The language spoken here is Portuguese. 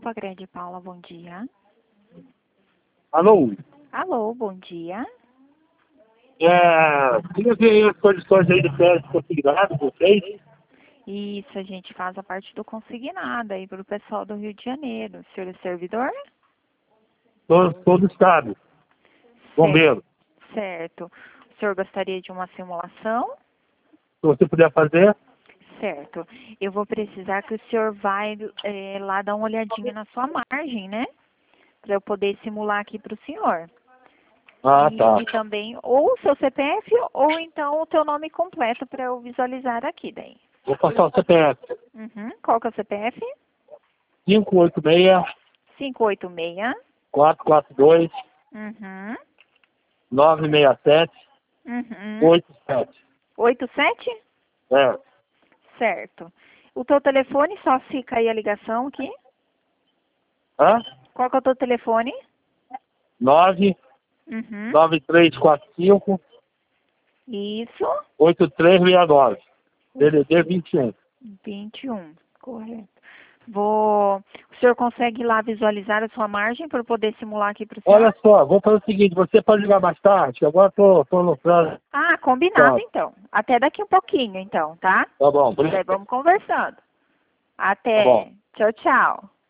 Copa Grande Paula, bom dia. Alô? Alô, bom dia. Queria ver aí as condições aí do crédito consignado, vocês? Isso, a gente faz a parte do consignado aí para o pessoal do Rio de Janeiro. O senhor é servidor? Todo estado. Bombeiro. Certo. O senhor gostaria de uma simulação? Se você puder fazer, Certo. Eu vou precisar que o senhor vai lá dar uma olhadinha na sua margem, né? Para eu poder simular aqui para o senhor. tá. E também ou o seu CPF ou então o teu nome completo para eu visualizar aqui daí. Vou passar o CPF. Uhum. Qual que é o CPF? 586 586. 442 Uhum. 967 Uhum. 87. 87? É. Certo. O teu telefone, só fica aí a ligação aqui. Hã? Qual que é o teu telefone? 9 Uhum. 9345 Isso. 8369. DDD 21. 21. Correto. O senhor consegue ir lá visualizar a sua margem para eu poder simular aqui para o senhor? Olha só, vou fazer o seguinte, você pode ligar mais tarde, agora tô no trânsito. Ah, combinado então. Até daqui um pouquinho então, tá? Tá bom, Daí obrigado. vamos conversando. Tá bom. Até. Tchau, tchau.